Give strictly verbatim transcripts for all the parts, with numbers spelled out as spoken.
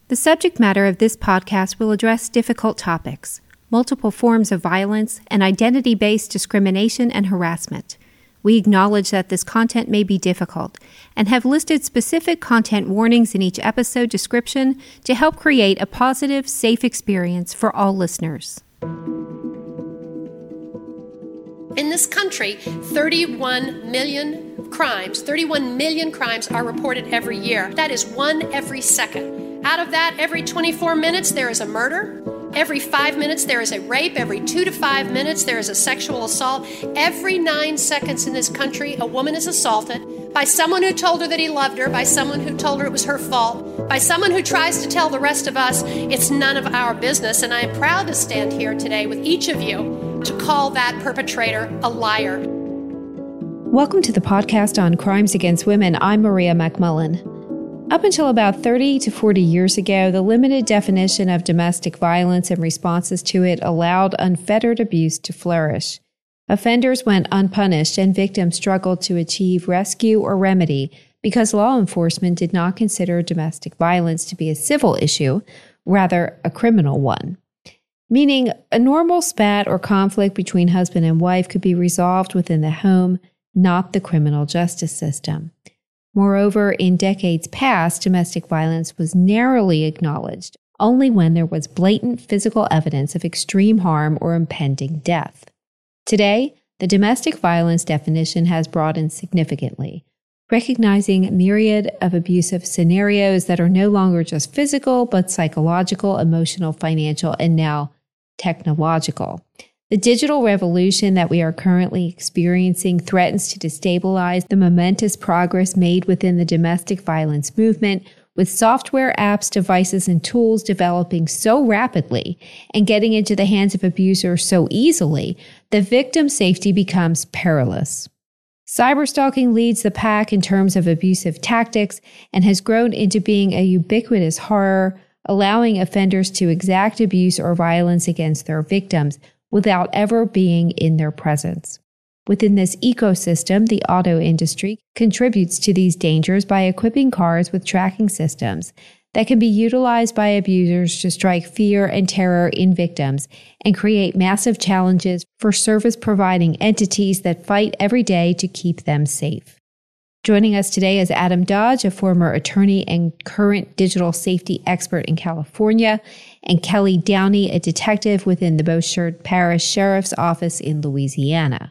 The subject matter of this podcast will address difficult topics, multiple forms of violence, and identity-based discrimination and harassment. We acknowledge that this content may be difficult and have listed specific content warnings in each episode description to help create a positive, safe experience for all listeners. In this country, thirty-one million crimes, thirty-one million crimes are reported every year. That is one every second. Out of that, every twenty-four minutes, there is a murder. Every five minutes, there is a rape. Every two to five minutes, there is a sexual assault. Every nine seconds in this country, a woman is assaulted by someone who told her that he loved her, by someone who told her it was her fault, by someone who tries to tell the rest of us it's none of our business. And I am proud to stand here today with each of you to call that perpetrator a liar. Welcome to the podcast on crimes against women. I'm Maria McMullen. Up until about thirty to forty years ago, the limited definition of domestic violence and responses to it allowed unfettered abuse to flourish. Offenders went unpunished and victims struggled to achieve rescue or remedy because law enforcement did not consider domestic violence to be a civil issue, rather a criminal one. Meaning, a normal spat or conflict between husband and wife could be resolved within the home, not the criminal justice system. Moreover, in decades past, domestic violence was narrowly acknowledged only when there was blatant physical evidence of extreme harm or impending death. Today, the domestic violence definition has broadened significantly, recognizing a myriad of abusive scenarios that are no longer just physical, but psychological, emotional, financial, and now technological. The digital revolution that we are currently experiencing threatens to destabilize the momentous progress made within the domestic violence movement, with software, apps, devices, and tools developing so rapidly and getting into the hands of abusers so easily, the victim's safety becomes perilous. Cyberstalking leads the pack in terms of abusive tactics and has grown into being a ubiquitous horror, allowing offenders to exact abuse or violence against their victims without ever being in their presence. Within this ecosystem, the auto industry contributes to these dangers by equipping cars with tracking systems that can be utilized by abusers to strike fear and terror in victims and create massive challenges for service-providing entities that fight every day to keep them safe. Joining us today is Adam Dodge, a former attorney and current digital safety expert in California, and Kelly Downey, a detective within the Bouchard Parish Sheriff's Office in Louisiana.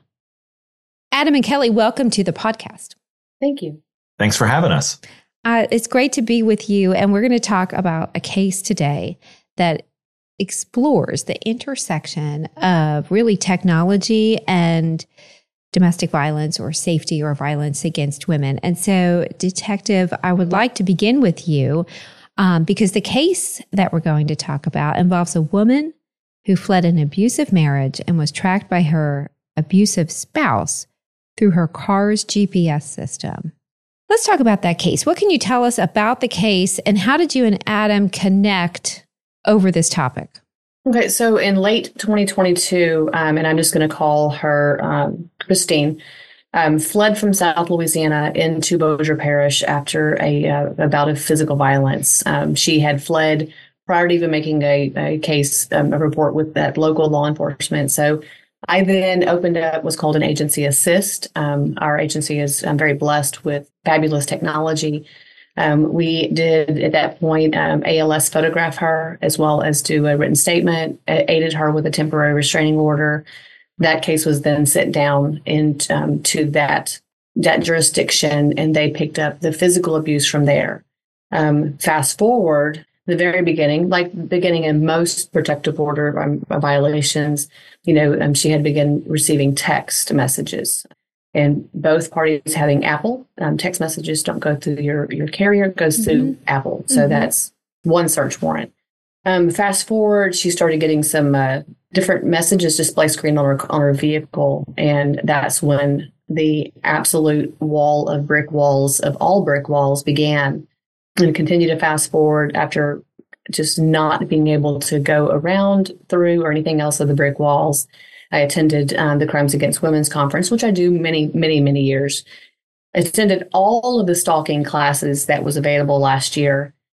Adam and Kelly, welcome to the podcast. Thank you. Thanks for having us. Uh, it's great to be with you, and we're going to talk about a case today that explores the intersection of really technology and domestic violence or safety or violence against women. And so, Detective, I would like to begin with you um, because the case that we're going to talk about involves a woman who fled an abusive marriage and was tracked by her abusive spouse through her car's G P S system. Let's talk about that case. What can you tell us about the case, and how did you and Adam connect over this topic? Okay, so in late twenty twenty-two, um, and I'm just going to call her um, Christine, um, fled from South Louisiana into Bouchard Parish after a, uh, a bout of physical violence. Um, she had fled prior to even making a, a case, um, a report with that local law enforcement. So I then opened up what's called an agency assist. Um, our agency is um, very blessed with fabulous technology. Um, we did, at that point, um, A L S photograph her, as well as do a written statement, aided her with a temporary restraining order. That case was then sent down into um, to that, that jurisdiction, and they picked up the physical abuse from there. Um, fast forward, the very beginning, like beginning in most protective order um, violations, you know, um, she had begun receiving text messages. And both parties having Apple, um, text messages don't go through your, your carrier, it goes through mm-hmm. Apple. So mm-hmm. that's one search warrant. Um, fast forward, she started getting some uh, different messages display screen on her, on her vehicle. And that's when the absolute wall of brick walls, of all brick walls, began. And continue to fast forward after just not being able to go around, through, or anything else of the brick walls. I attended um, the Crimes Against Women's Conference, which I do many, many, many years. I attended all of the stalking classes that was available last year.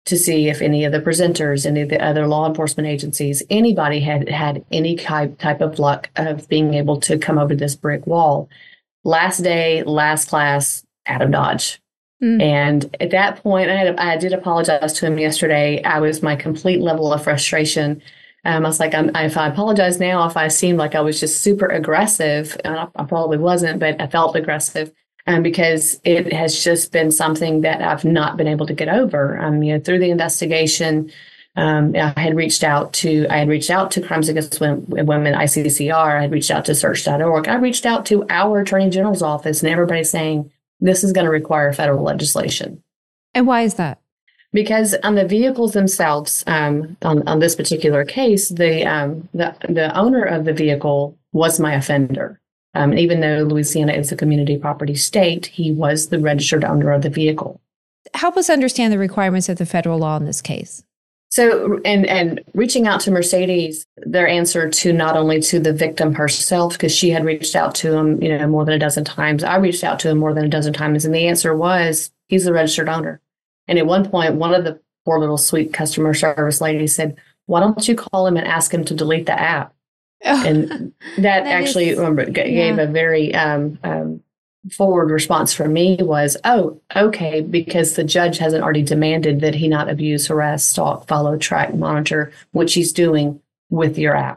to see if any of the presenters, any of the other law enforcement agencies, anybody had had any type type of luck of being able to come over this brick wall. Last day, last class, Adam Dodge. Mm. And at that point, I, had, I did apologize to him yesterday. I was my complete level of frustration. Um, I was like, I'm, if I apologize now, if I seemed like I was just super aggressive, and I, I probably wasn't, but I felt aggressive. Um, because it has just been something that I've not been able to get over. Um, you know, through the investigation, um, I had reached out to I had reached out to Crimes Against Women, I C C R. I had reached out to search dot org. I reached out to our Attorney General's office, and everybody's saying this is going to require federal legislation. And why is that? Because on the vehicles themselves, um, on, on this particular case, the um, the the owner of the vehicle was my offender. Um, and even though Louisiana is a community property state, he was the registered owner of the vehicle. Help us understand the requirements of the federal law in this case. So, and, and reaching out to Mercedes, their answer to not only to the victim herself, because she had reached out to him, you know, more than a dozen times. I reached out to him more than a dozen times. And the answer was, he's the registered owner. And at one point, one of the poor little sweet customer service ladies said, why don't you call him and ask him to delete the app? Oh, and that, that actually is, um, gave yeah. a very um, um, forward response from me was, oh, okay, because the judge hasn't already demanded that he not abuse, harass, stalk, follow, track, monitor, which he's doing with your app.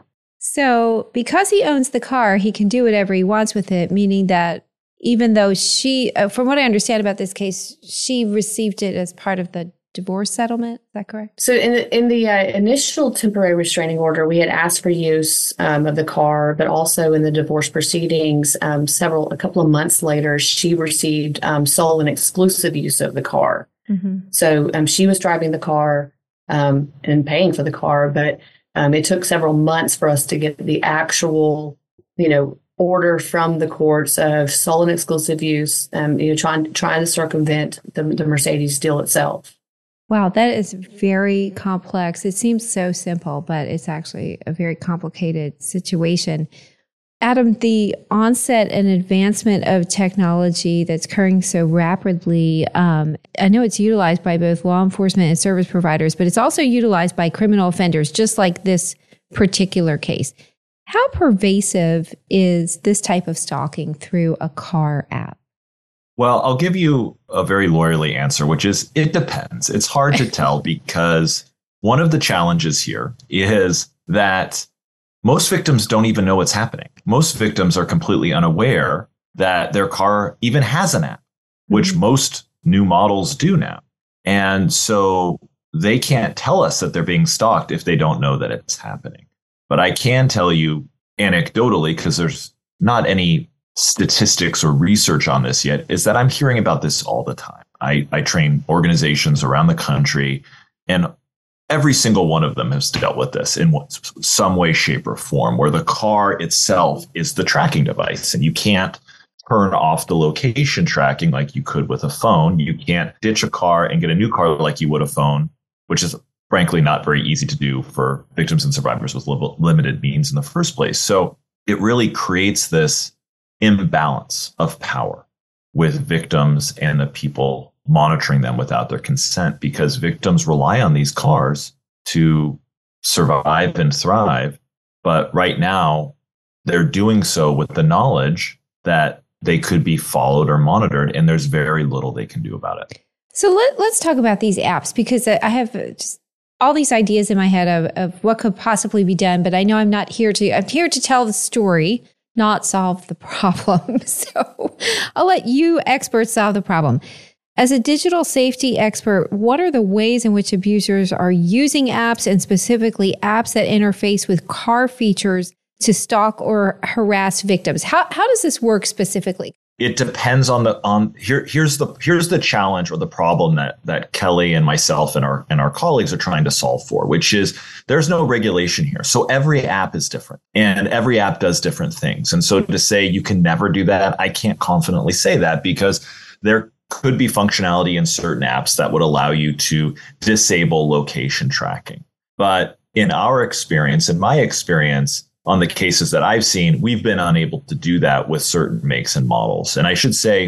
So because he owns the car, he can do whatever he wants with it, meaning that even though she, uh, from what I understand about this case, she received it as part of the divorce settlement. Is that correct? So in the, in the uh, initial temporary restraining order, we had asked for use um, of the car, but also in the divorce proceedings, um, several, a couple of months later, she received um, sole and exclusive use of the car. Mm-hmm. So um, she was driving the car um, and paying for the car, but um, it took several months for us to get the actual, you know, order from the courts of sole and exclusive use, um, you know, trying, trying to circumvent the, the Mercedes deal itself. Wow, that is very complex. It seems so simple, but it's actually a very complicated situation. Adam, the onset and advancement of technology that's occurring so rapidly, um, I know it's utilized by both law enforcement and service providers, but it's also utilized by criminal offenders, just like this particular case. How pervasive is this type of stalking through a car app? Well, I'll give you a very lawyerly answer, which is it depends. It's hard to tell because one of the challenges here is that most victims don't even know what's happening. Most victims are completely unaware that their car even has an app, which mm-hmm. most new models do now. And so they can't tell us that they're being stalked if they don't know that it's happening. But I can tell you anecdotally, because there's not any statistics or research on this yet, is that I'm hearing about this all the time. I, I train organizations around the country, and every single one of them has dealt with this in some way, shape, or form, where the car itself is the tracking device, and you can't turn off the location tracking like you could with a phone. You can't ditch a car and get a new car like you would a phone, which is frankly not very easy to do for victims and survivors with limited means in the first place. So it really creates this imbalance of power with victims and the people monitoring them without their consent, because victims rely on these cars to survive and thrive. But right now, they're doing so with the knowledge that they could be followed or monitored, and there's very little they can do about it. So let, let's talk about these apps, because I have just all these ideas in my head of, of what could possibly be done, but I know I'm not here to, I'm here to tell the story, not solve the problem. So I'll let you experts solve the problem. As a digital safety expert, what are the ways in which abusers are using apps, and specifically apps that interface with car features, to stalk or harass victims? How how does this work specifically? It depends on the on here. Here's the here's the challenge or the problem that that Kelly and myself and our and our colleagues are trying to solve for, which is there's no regulation here. So every app is different, and every app does different things. And so to say you can never do that, I can't confidently say that, because there could be functionality in certain apps that would allow you to disable location tracking. But in our experience, in my experience, on the cases that I've seen, we've been unable to do that with certain makes and models. And I should say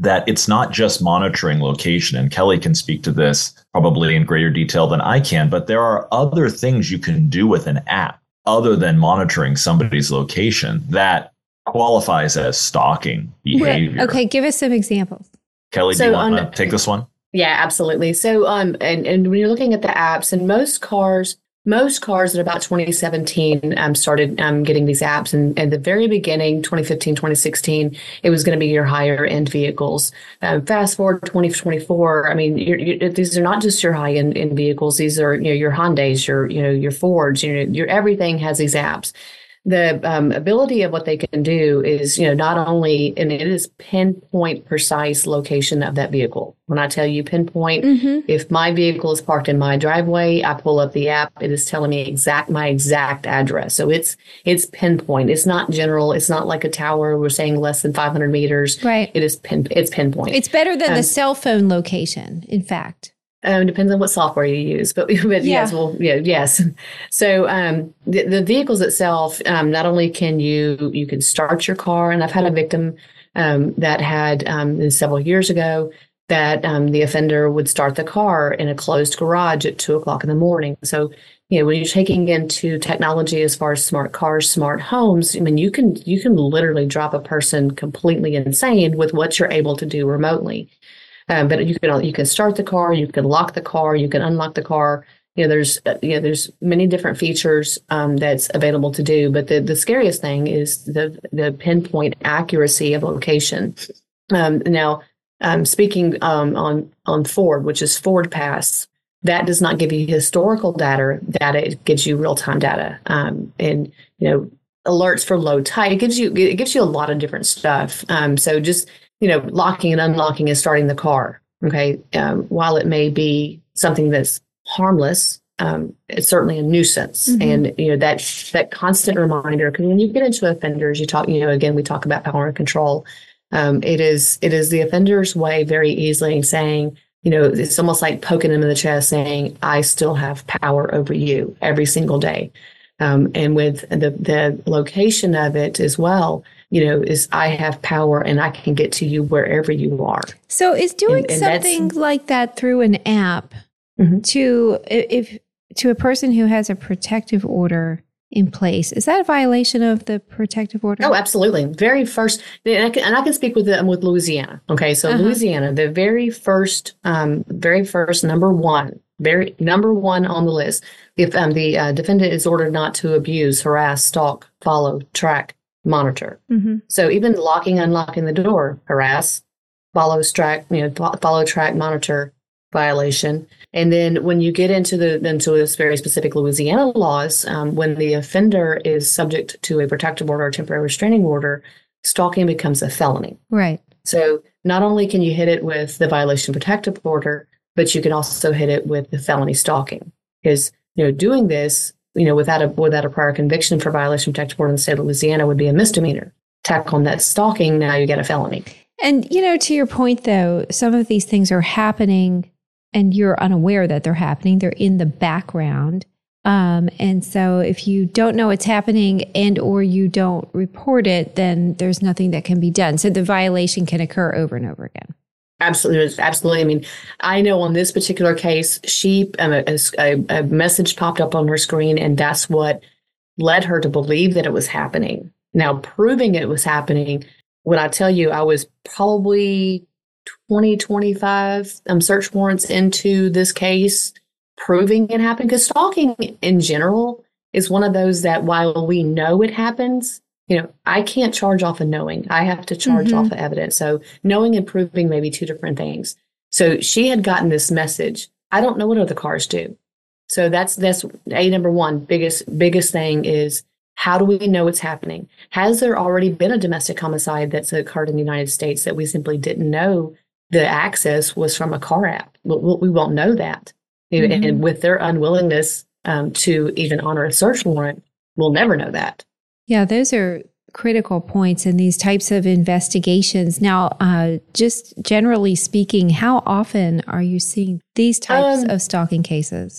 that it's not just monitoring location, and Kelly can speak to this probably in greater detail than I can, but there are other things you can do with an app other than monitoring somebody's location that qualifies as stalking behavior. Okay, give us some examples. Kelly, so do you want on, to take this one? Yeah, absolutely. So, um, and, and when you're looking at the apps, and most cars, most cars at about twenty seventeen um, started um, getting these apps. And at the very beginning, twenty fifteen, twenty sixteen, it was going to be your higher end vehicles. Um, fast forward to twenty twenty-four, I mean, you're, you're, these are not just your high end, end vehicles. These are, you know, your Hyundais, your, you know, your Fords, you know, your everything has these apps. The um, ability of what they can do is, you know, not only, and it is pinpoint precise location of that vehicle. When I tell you pinpoint, mm-hmm. if my vehicle is parked in my driveway, I pull up the app, it is telling me exact, my exact address. So it's, it's pinpoint. It's not general. It's not like a tower. We're saying less than five hundred meters. Right. It is pin, it's pinpoint. It's better than um, the cell phone location, in fact. Um, depends on what software you use, but, but yeah. yes, well, yeah, yes. So um, the, the vehicles itself, um, not only can you you can start your car, and I've had a victim um, that had um, several years ago that um, the offender would start the car in a closed garage at two o'clock in the morning. So you know when you're taking into technology as far as smart cars, smart homes, I mean you can you can literally drop a person completely insane with what you're able to do remotely. Um, but you can you can start the car, you can lock the car, you can unlock the car. You know, there's uh, you know there's many different features um, that's available to do. But the, the scariest thing is the the pinpoint accuracy of location. Um, now, um, speaking um, on on Ford, which is Ford Pass, that does not give you historical data. Data it gives you real time data, um, and you know alerts for low tide. It gives you it gives you a lot of different stuff. Um, so just you know, locking and unlocking and starting the car. Okay. Um, while it may be something that's harmless, um, it's certainly a nuisance. Mm-hmm. And, you know, that, that constant reminder, because when you get into offenders, you talk, you know, again, we talk about power and control. Um, it is, it is the offender's way very easily saying, you know, it's almost like poking them in the chest saying, I still have power over you every single day. Um, and with the, the location of it as well, you know, is I have power and I can get to you wherever you are. So is doing and, and something like that through an app mm-hmm. to if to a person who has a protective order in place, is that a violation of the protective order? Oh, absolutely. Very first, and I can, and I can speak with the, with Louisiana. Okay, so uh-huh. Louisiana, the very first, um, very first number one, very number one on the list. If um, the uh, defendant is ordered not to abuse, harass, stalk, follow, track, monitor. Mm-hmm. So even locking, unlocking the door, harass, follow, track, you know, follow, track, monitor violation. And then when you get into the into this very specific Louisiana laws, um, when the offender is subject to a protective order or temporary restraining order, stalking becomes a felony. Right. So not only can you hit it with the violation of protective order, but you can also hit it with the felony stalking. Because you know doing this, you know, without a without a prior conviction for violation of protective order in the state of Louisiana would be a misdemeanor. Tack on that stalking, now you get a felony. And, you know, to your point, though, some of these things are happening and you're unaware that they're happening. They're in the background. Um, and so if you don't know what's happening and or you don't report it, then there's nothing that can be done. So the violation can occur over and over again. Absolutely. Absolutely. I mean, I know on this particular case, she um, a, a, a message popped up on her screen, and that's what led her to believe that it was happening. Now, proving it was happening, when I tell you, I was probably twenty, twenty-five um, search warrants into this case, proving it happened. Because stalking in general is one of those that while we know it happens, you know, I can't charge off of knowing. I have to charge mm-hmm. off of evidence. So knowing and proving may be two different things. So she had gotten this message. I don't know what other cars do. So that's that's a number one biggest biggest thing is, how do we know it's happening? Has there already been a domestic homicide that's occurred in the United States that we simply didn't know the access was from a car app? We, we won't know that. Mm-hmm. And with their unwillingness um, to even honor a search warrant, we'll never know that. Yeah, those are critical points in these types of investigations. Now, uh, just generally speaking, how often are you seeing these types um, of stalking cases?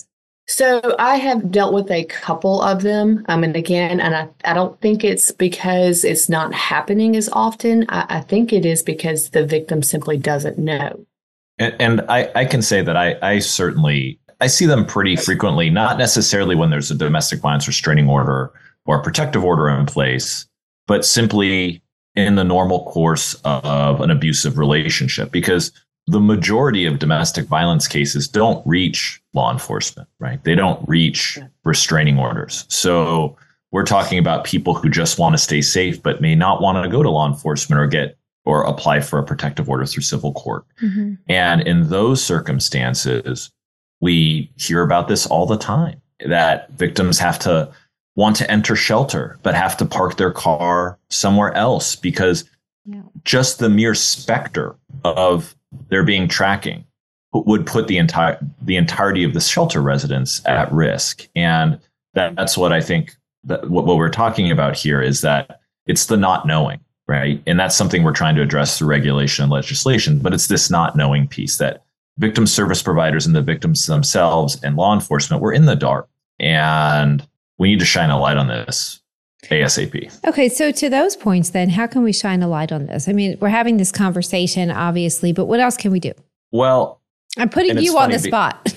So I have dealt with a couple of them. Um, and again, and I, I don't think it's because it's not happening as often. I, I think it is because the victim simply doesn't know. And, and I, I can say that I, I certainly, I see them pretty frequently, not necessarily when there's a domestic violence restraining order or a protective order in place, but simply in the normal course of an abusive relationship, because the majority of domestic violence cases don't reach law enforcement, right? They don't reach restraining orders. So we're talking about people who just want to stay safe, but may not want to go to law enforcement or get or apply for a protective order through civil court. Mm-hmm. And in those circumstances, we hear about this all the time, that victims have to want to enter shelter, but have to park their car somewhere else because yeah. just the mere specter of there being tracking would put the entire the entirety of the shelter residents at risk. And that, that's what I think that what, what we're talking about here is that it's the not knowing, right? And that's something we're trying to address through regulation and legislation. But it's this not knowing piece that victim service providers and the victims themselves and law enforcement were in the dark. And we need to shine a light on this ASAP. Okay, so to those points then, how can we shine a light on this? I mean, we're having this conversation, obviously, but what else can we do? Well, I'm putting you on the be- spot.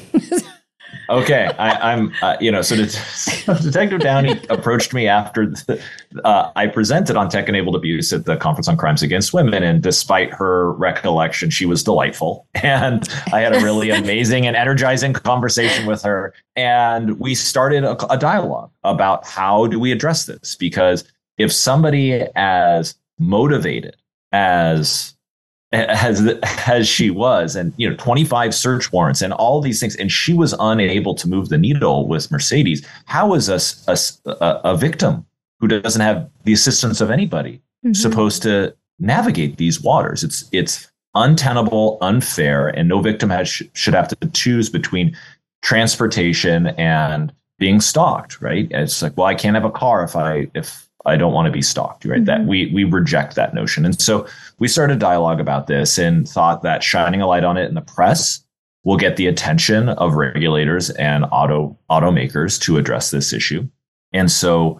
Okay, I, I'm, uh, you know, so, det- so Detective Downey approached me after the, uh, I presented on tech-enabled abuse at the Conference on Crimes Against Women, and despite her recollection, she was delightful, and I had a really amazing and energizing conversation with her, and we started a, a dialogue about how do we address this, because if somebody as motivated as as as she was, and you know, twenty-five search warrants and all these things, and she was unable to move the needle with Mercedes, how is a, a, a victim who doesn't have the assistance of anybody mm-hmm. supposed to navigate these waters? It's it's untenable, unfair, and no victim has should have to choose between transportation and being stalked, right? It's like, well, I can't have a car if I if I don't want to be stalked, right? Mm-hmm. That we we reject that notion. And so we started dialogue about this and thought that shining a light on it in the press will get the attention of regulators and auto automakers to address this issue. And so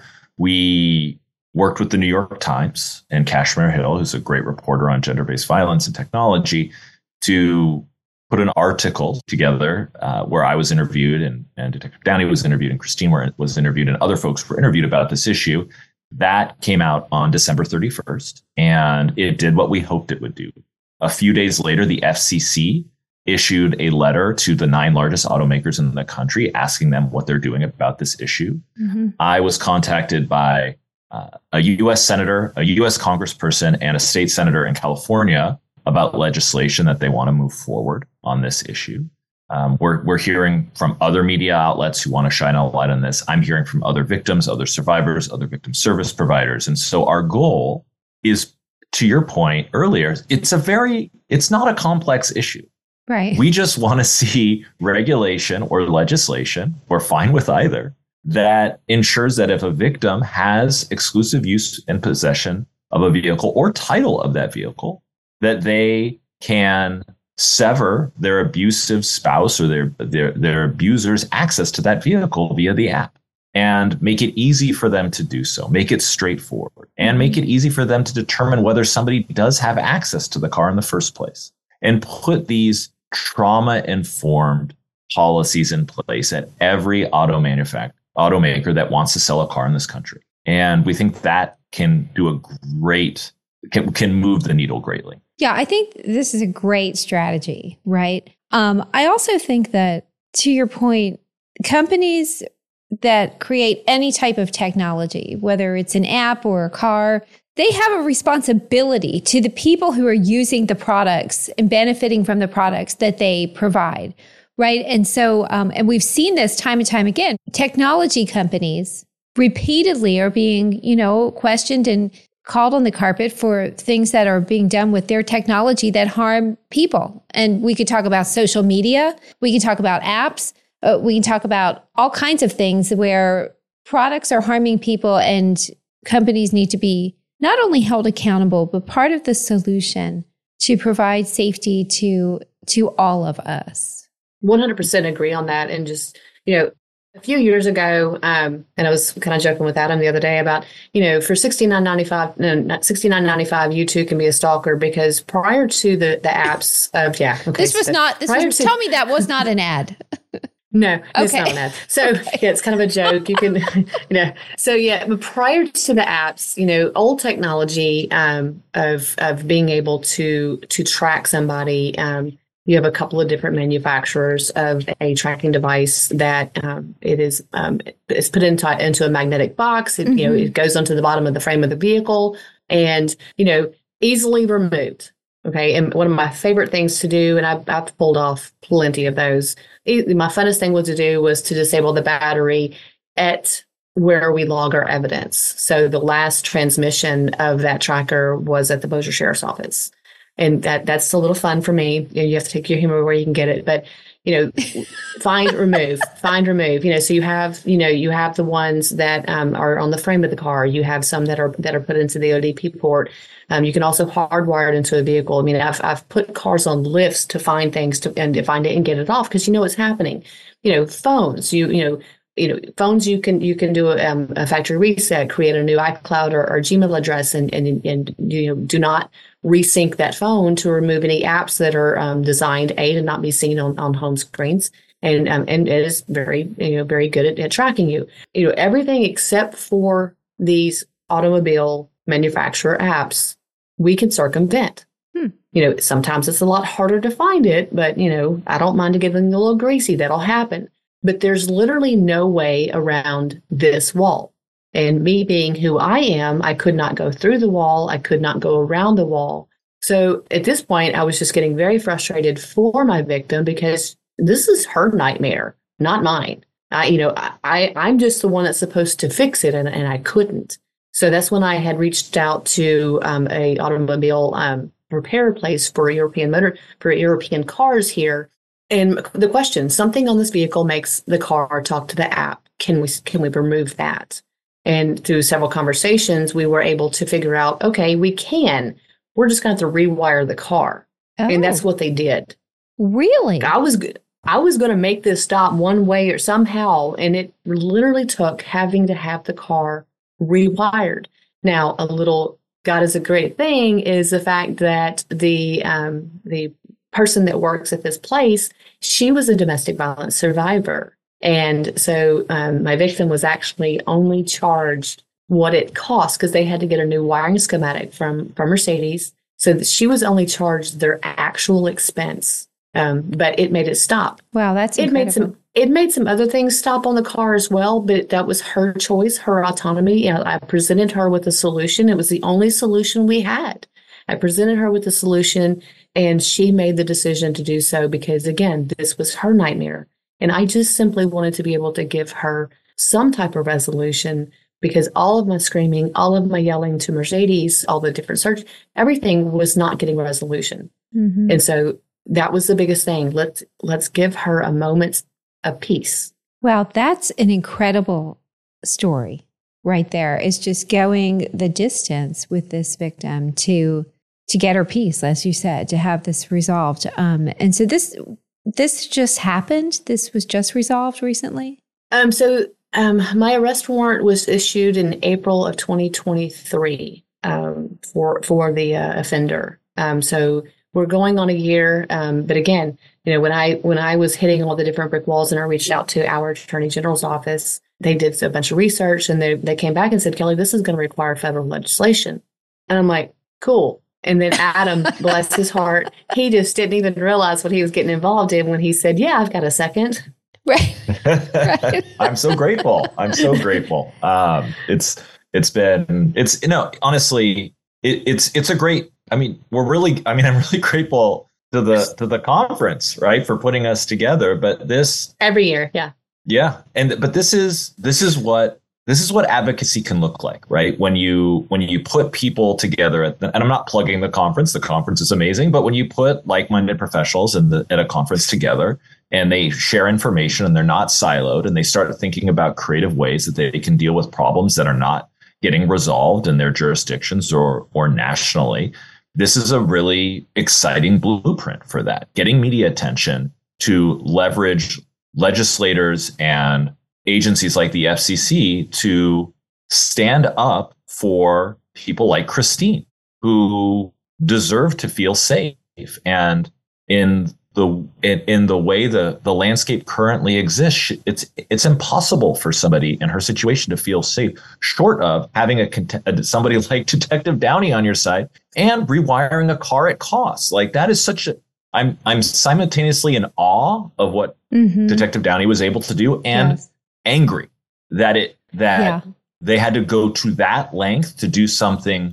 we worked with the New York Times and Kashmir Hill, who's a great reporter on gender-based violence and technology, to put an article together uh, where I was interviewed and, and Detective Downey was interviewed and Christine was interviewed and other folks were interviewed about this issue. That came out on December thirty-first, and it did what we hoped it would do. A few days later, the F C C issued a letter to the nine largest automakers in the country asking them what they're doing about this issue. Mm-hmm. I was contacted by uh, a U S senator, a U S congressperson, and a state senator in California about legislation that they want to move forward on this issue. Um, we're we're hearing from other media outlets who want to shine a light on this. I'm hearing from other victims, other survivors, other victim service providers. And so our goal is, to your point earlier, it's a very, it's not a complex issue. Right. We just want to see regulation or legislation, we're fine with either, that ensures that if a victim has exclusive use and possession of a vehicle or title of that vehicle, that they can sever their abusive spouse or their, their their abuser's access to that vehicle via the app, and make it easy for them to do so, make it straightforward, and make it easy for them to determine whether somebody does have access to the car in the first place, and put these trauma-informed policies in place at every auto manufact- automaker that wants to sell a car in this country. And we think that can do a great, can, can move the needle greatly. Yeah, I think this is a great strategy, right? Um, I also think that, to your point, companies that create any type of technology, whether it's an app or a car, they have a responsibility to the people who are using the products and benefiting from the products that they provide, right? And so, um, and we've seen this time and time again. Technology companies repeatedly are being, you know, questioned and called on the carpet for things that are being done with their technology that harm people. And we could talk about social media. We can talk about apps. Uh, we can talk about all kinds of things where products are harming people, and companies need to be not only held accountable, but part of the solution to provide safety to, to all of us. one hundred percent agree on that. And just, you know, a few years ago, um, and I was kind of joking with Adam the other day about, you know, for sixty-nine ninety-five, no, not sixty-nine ninety-five, you too can be a stalker, because prior to the the apps of yeah, okay, this was so not. This was, to, tell me that was not an ad. No, it's okay. not an ad. So okay. yeah, it's kind of a joke. You can, you know. So yeah, but prior to the apps, you know, old technology um, of of being able to to track somebody. Um, You have a couple of different manufacturers of a tracking device that um, it is um, it's put into into a magnetic box. It, mm-hmm. You know, it goes onto the bottom of the frame of the vehicle, and you know, easily removed. Okay, and one of my favorite things to do, and I've, I've pulled off plenty of those. It, my funnest thing was to do was to disable the battery at where we log our evidence. So the last transmission of that tracker was at the Bossier Sheriff's Office. And that that's a little fun for me. You know, you have to take your humor where you can get it. But, you know, find, remove, find, remove. You know, so you have, you know, you have the ones that um, are on the frame of the car. You have some that are that are put into the O D P port. Um, you can also hardwire it into a vehicle. I mean, I've I've put cars on lifts to find things to and to find it and get it off, because you know what's happening. You know, phones. You you know. You know, phones, you can you can do a, um, a factory reset, create a new iCloud or, or Gmail address, and, and and you know, do not resync that phone to remove any apps that are um, designed A, to not be seen on, on home screens, and um, and it is very you know very good at, at tracking you. You know, everything except for these automobile manufacturer apps, we can circumvent. Hmm. You know, sometimes it's a lot harder to find it, but you know, I don't mind getting a little greasy. That'll happen. But there's literally no way around this wall. And me being who I am, I could not go through the wall. I could not go around the wall. So at this point, I was just getting very frustrated for my victim, because this is her nightmare, not mine. I, you know, I, I'm just the one that's supposed to fix it, and, and I couldn't. So that's when I had reached out to um, a automobile um, repair place for European motor for European cars here. And the question, something on this vehicle makes the car talk to the app. Can we can we remove that? And through several conversations, we were able to figure out, okay, we can. We're just going to have to rewire the car. Oh. And that's what they did. Really? I was I was going to make this stop one way or somehow, and it literally took having to have the car rewired. Now, a little God is a great thing is the fact that the um, the person that works at this place, she was a domestic violence survivor. And so um, my victim was actually only charged what it cost, because they had to get a new wiring schematic from, from Mercedes. So that she was only charged their actual expense, um, but it made it stop. Wow, that's it incredible. Made some, it made some other things stop on the car as well, but that was her choice, her autonomy. You know, I presented her with a solution. It was the only solution we had. I presented her with a solution, and she made the decision to do so because, again, this was her nightmare. And I just simply wanted to be able to give her some type of resolution, because all of my screaming, all of my yelling to Mercedes, all the different search, everything was not getting resolution. Mm-hmm. And so that was the biggest thing. Let's let's give her a moment of peace. Wow, that's an incredible story right there. It's just going the distance with this victim to to get her peace, as you said, to have this resolved. Um, and so this this just happened? This was just resolved recently? Um, so um, my arrest warrant was issued in April of twenty twenty-three um, for for the uh, offender. Um, so we're going on a year. Um, but again, you know, when I when I was hitting all the different brick walls and I reached out to our Attorney General's office, they did a bunch of research, and they they came back and said, Kelly, this is going to require federal legislation. And I'm like, cool. And then Adam, bless his heart, he just didn't even realize what he was getting involved in when he said, yeah, I've got a second. Right. right. I'm so grateful. I'm so grateful. Um, it's it's been it's you know honestly it, it's it's a great. I mean, we're really. I mean, I'm really grateful to the to the conference, right, for putting us together. But this every year, yeah, yeah, and but this is this is what. This is what advocacy can look like, right? When you when you put people together, at the, and I'm not plugging the conference. The conference is amazing, but when you put like-minded professionals in the, at a conference together, and they share information, and they're not siloed, and they start thinking about creative ways that they can deal with problems that are not getting resolved in their jurisdictions or or nationally, this is a really exciting blueprint for that. Getting media attention to leverage legislators and agencies like the F C C to stand up for people like Christine, who deserve to feel safe. And in the in, in the way the, the landscape currently exists, it's it's impossible for somebody in her situation to feel safe, short of having a somebody like Detective Downey on your side and rewiring a car at cost. Like that is such a I'm I'm simultaneously in awe of what mm-hmm. Detective Downey was able to do and yes. angry that it that yeah. they had to go to that length to do something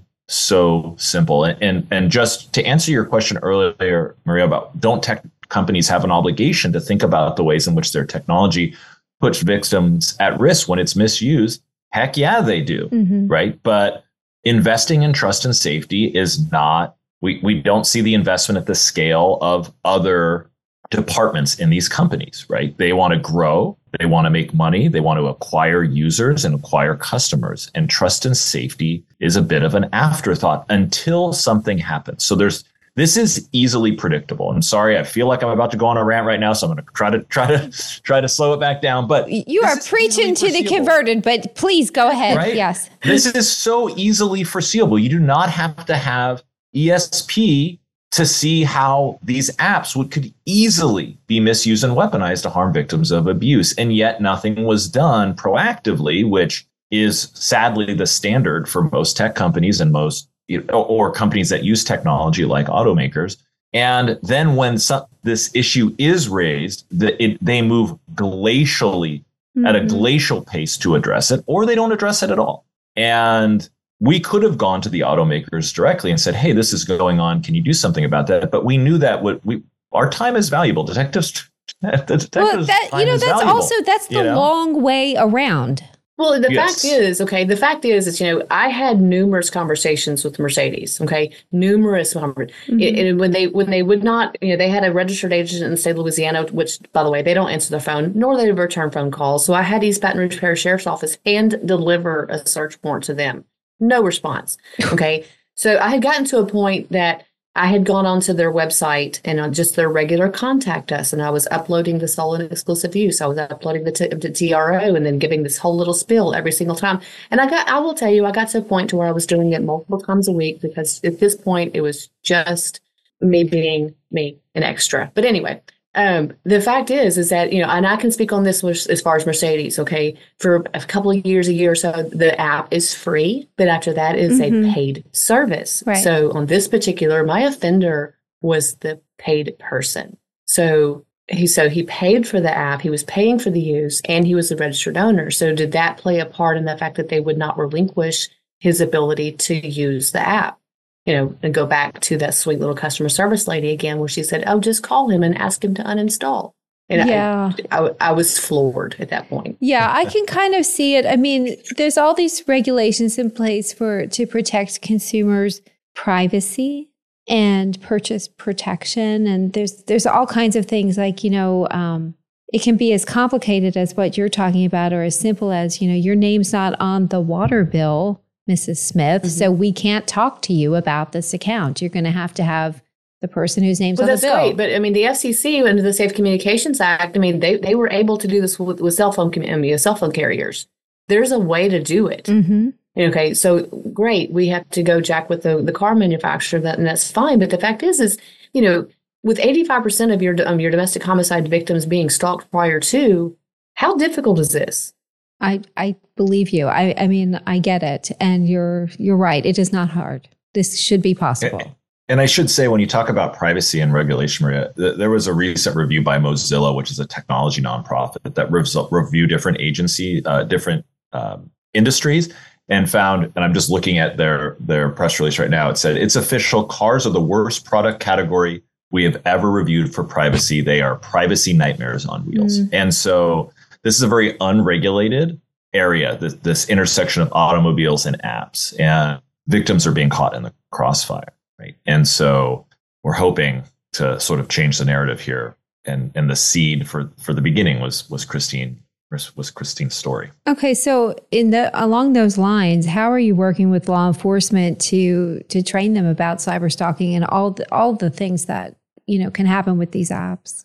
so simple. And, and and just to answer your question earlier, Maria, about don't tech companies have an obligation to think about the ways in which their technology puts victims at risk when it's misused? Heck yeah, they do, mm-hmm. right? But investing in trust and safety is not, we, we don't see the investment at the scale of other departments in these companies, right? They want to grow, they want to make money, they want to acquire users and acquire customers. And trust and safety is a bit of an afterthought until something happens. So there's this is easily predictable. I'm sorry, I feel like I'm about to go on a rant right now, so I'm going to try to try to try to slow it back down. But you are preaching to the converted, but please go ahead. Right? Yes. This is so easily foreseeable. You do not have to have E S P to see how these apps would could easily be misused and weaponized to harm victims of abuse. And yet nothing was done proactively, which is sadly the standard for most tech companies and most or companies that use technology like automakers. And then when some, this issue is raised, the, it, they move glacially mm-hmm. at a glacial pace to address it, or they don't address it at all. And we could have gone to the automakers directly and said, hey, this is going on. Can you do something about that? But we knew that what we our time is valuable. Detectives, the detectives well, that, time you know, is that's valuable, also, that's the you know? long way around. Well, the yes. fact is, okay, the fact is that, you know, I had numerous conversations with Mercedes, okay, numerous. Mm-hmm. It, it, when they when they would not, you know, they had a registered agent in the state of Louisiana, which, by the way, they don't answer the phone, nor they return phone calls. So I had East Baton Rouge Parish Sheriff's Office hand deliver a search warrant to them. No response. Okay. So I had gotten to a point that I had gone onto their website and on just their regular contact us, and I was uploading the sole and exclusive use. I was uploading the, t- the T R O and then giving this whole little spiel every single time. And I got, I will tell you, I got to a point to where I was doing it multiple times a week because at this point it was just me being me, an extra. But anyway, um, the fact is, is that, you know, and I can speak on this as far as Mercedes, okay, for a couple of years, a year or so, the app is free, but after that is mm-hmm. a paid service. Right. So on this particular, my offender was the paid person. So he, so he paid for the app, he was paying for the use, and he was the registered owner. So did that play a part in the fact that they would not relinquish his ability to use the app? You know, and go back to that sweet little customer service lady again, where she said, oh, just call him and ask him to uninstall. And yeah. I, I, I was floored at that point. Yeah, I can kind of see it. I mean, there's all these regulations in place for to protect consumers' privacy and purchase protection. And there's there's all kinds of things like, you know, um, it can be as complicated as what you're talking about or as simple as, you know, your name's not on the water bill, Missus Smith, mm-hmm. so we can't talk to you about this account. You're going to have to have the person whose name's well, on the bill. That's great. But I mean, the F C C under the Safe Communications Act, I mean, they, they were able to do this with, with cell phone, I mean, cell phone carriers. There's a way to do it. Mm-hmm. Okay, so great. We have to go jack with the, the car manufacturer, that, and that's fine. But the fact is, is, you know, with eighty-five percent of your, um, your domestic homicide victims being stalked prior to, how difficult is this? I, I believe you. I, I mean, I get it. And you're you're right. It is not hard. This should be possible. And, and I should say, when you talk about privacy and regulation, Maria, th- there was a recent review by Mozilla, which is a technology nonprofit, that rev- reviewed different agency, uh, different um, industries, and found, and I'm just looking at their, their press release right now, it said, it's official, cars are the worst product category we have ever reviewed for privacy. They are privacy nightmares on wheels. Mm. And so this is a very unregulated area, this, this intersection of automobiles and apps, and victims are being caught in the crossfire, right? And so we're hoping to sort of change the narrative here. And and the seed for, for the beginning was was Christine was Christine's story. Okay, so in the along those lines, how are you working with law enforcement to to train them about cyber stalking and all the, all the things that, you know, can happen with these apps?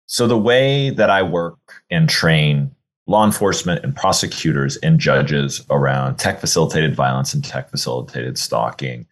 So the way that I work and train law enforcement and prosecutors and judges around tech facilitated violence and tech facilitated stalking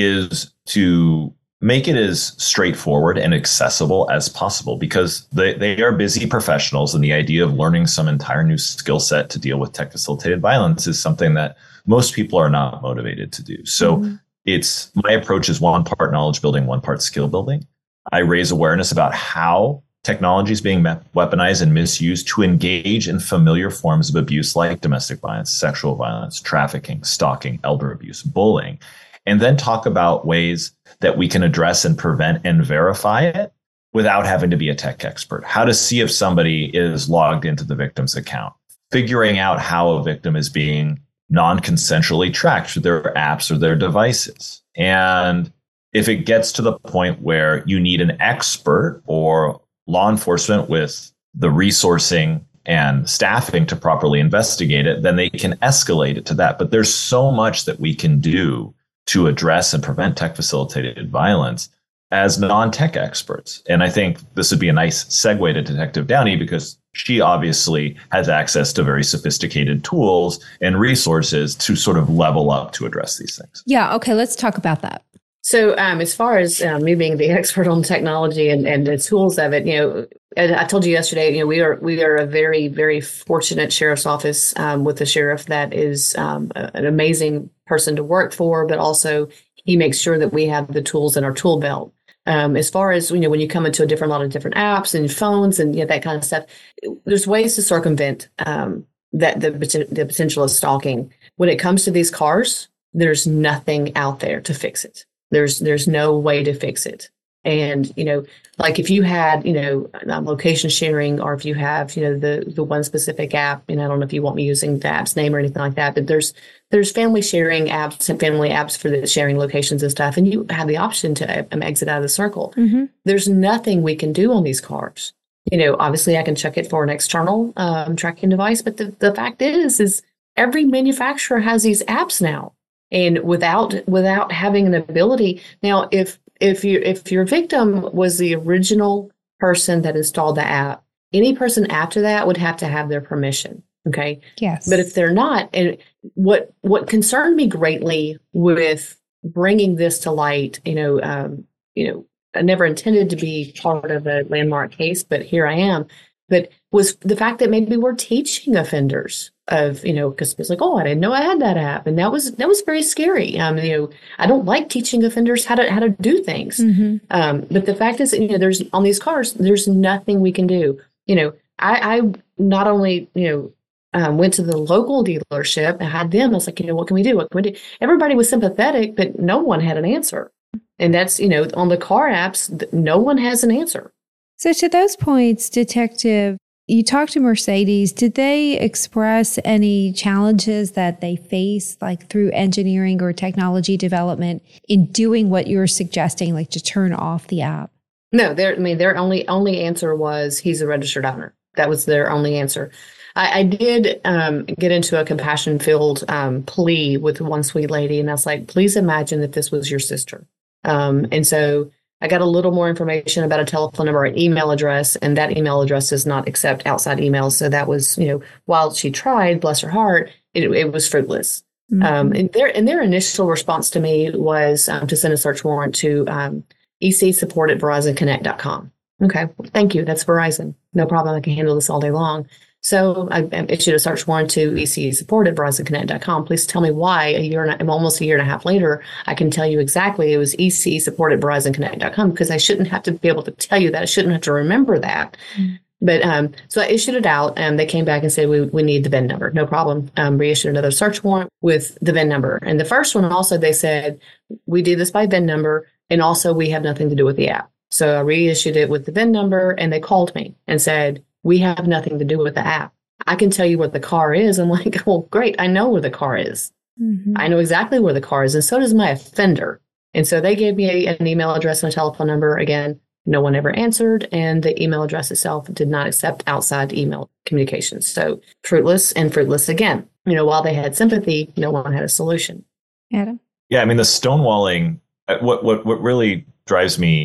is to make it as straightforward and accessible as possible, because they, they are busy professionals, and the idea of learning some entire new skill set to deal with tech facilitated violence is something that most people are not motivated to do. So mm-hmm. it's my approach is one part knowledge building, one part skill building. I raise awareness about how technology is being weaponized and misused to engage in familiar forms of abuse like domestic violence, sexual violence, trafficking, stalking, elder abuse, bullying, and then talk about ways that we can address and prevent and verify it without having to be a tech expert. How to see if somebody is logged into the victim's account, figuring out how a victim is being non-consensually tracked through their apps or their devices. And if it gets to the point where you need an expert or law enforcement with the resourcing and staffing to properly investigate it, then they can escalate it to that. But there's so much that we can do to address and prevent tech facilitated violence as non-tech experts. And I think this would be a nice segue to Detective Downey, because she obviously has access to very sophisticated tools and resources to sort of level up to address these things. Yeah. Okay. Let's talk about that. So um, as far as um, me being the expert on technology and, and the tools of it, you know, I told you yesterday, you know, we are we are a very, very fortunate sheriff's office um, with a sheriff that is um, an amazing person to work for, but also he makes sure that we have the tools in our tool belt. Um, as far as, you know, when you come into a different lot of different apps and phones and you know, that kind of stuff, there's ways to circumvent um, that the, the potential of stalking. When it comes to these cars, there's nothing out there to fix it. There's there's no way to fix it. And, you know, like if you had, you know, location sharing, or if you have, you know, the the one specific app, and I don't know if you want me using the app's name or anything like that, but there's there's family sharing apps and family apps for the sharing locations and stuff. And you have the option to um, exit out of the circle. Mm-hmm. There's nothing we can do on these cars. You know, obviously I can check it for an external um, tracking device. But the, the fact is, is every manufacturer has these apps now. And without without having an ability, now if if you if your victim was the original person that installed the app, any person after that would have to have their permission. Okay. Yes. But if they're not, and what what concerned me greatly with bringing this to light, you know, um, you know, I never intended to be part of a landmark case, but here I am. But was the fact that maybe we're teaching offenders of, you know, because it's like, oh, I didn't know I had that app. And that was that was very scary. Um, you know, I don't like teaching offenders how to how to do things. Mm-hmm. Um, but the fact is, you know, there's on these cars, there's nothing we can do. You know, I, I not only, you know, um, went to the local dealership and had them. I was like, you know, what can we do? What can we do? Everybody was sympathetic, but no one had an answer. And that's, you know, on the car apps, no one has an answer. So to those points, Detective, you talked to Mercedes. Did they express any challenges that they face, like through engineering or technology development, in doing what you're suggesting, like to turn off the app? No, their I mean, their only only answer was he's a registered owner. That was their only answer. I, I did um, get into a compassion-filled um, plea with one sweet lady, and I was like, please imagine if this was your sister. Um, and so I got a little more information about a telephone number, an email address, and that email address does not accept outside emails. So that was, you know, while she tried, bless her heart, it, it was fruitless. Mm-hmm. Um, and their and their initial response to me was um, to send a search warrant to um, E C support at Verizon Connect dot com. Okay, thank you. That's Verizon. No problem. I can handle this all day long. So I, I issued a search warrant to E C support at Verizon Connect dot com. Please tell me why a year and a, almost a year and a half later, I can tell you exactly it was E C support at Verizon Connect dot com, because I shouldn't have to be able to tell you that. I shouldn't have to remember that. Mm-hmm. But um, so I issued it out, and they came back and said, we we need the V I N number. No problem. Um, reissued another search warrant with the V I N number. And the first one also, they said, we do this by V I N number, and also we have nothing to do with the app. So I reissued it with the V I N number, and they called me and said, we have nothing to do with the app. I can tell you what the car is. I'm like, well, great. I know where the car is. Mm-hmm. I know exactly where the car is. And so does my offender. And so they gave me a, an email address and a telephone number. Again, no one ever answered. And the email address itself did not accept outside email communications. So fruitless and fruitless again. You know, while they had sympathy, no one had a solution. Adam? Yeah, I mean, the stonewalling, what, what, what really drives me